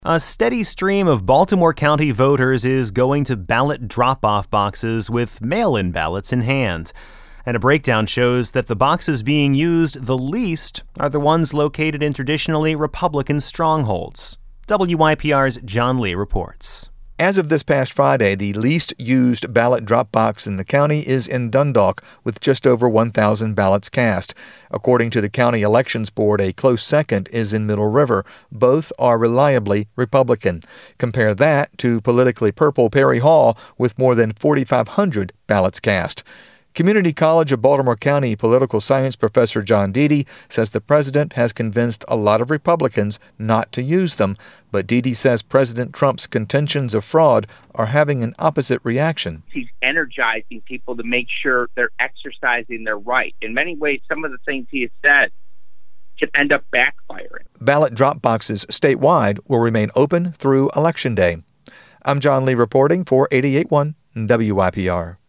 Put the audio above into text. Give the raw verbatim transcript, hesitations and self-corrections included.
A steady stream of Baltimore County voters is going to ballot drop-off boxes with mail-in ballots in hand. And a breakdown shows that the boxes being used the least are the ones located in traditionally Republican strongholds. W Y P R's John Lee reports. As of this past Friday, the least used ballot drop box in the county is in Dundalk, with just over one thousand ballots cast. According to the County Elections Board, a close second is in Middle River. Both are reliably Republican. Compare that to politically purple Perry Hall, with more than forty-five hundred ballots cast. Community College of Baltimore County political science professor John Deedy says the president has convinced a lot of Republicans not to use them, but Deedy says President Trump's contentions of fraud are having an opposite reaction. He's energizing people to make sure they're exercising their right. In many ways, some of the things he has said could end up backfiring. Ballot drop boxes statewide will remain open through Election Day. I'm John Lee reporting for eighty-eight point one W Y P R.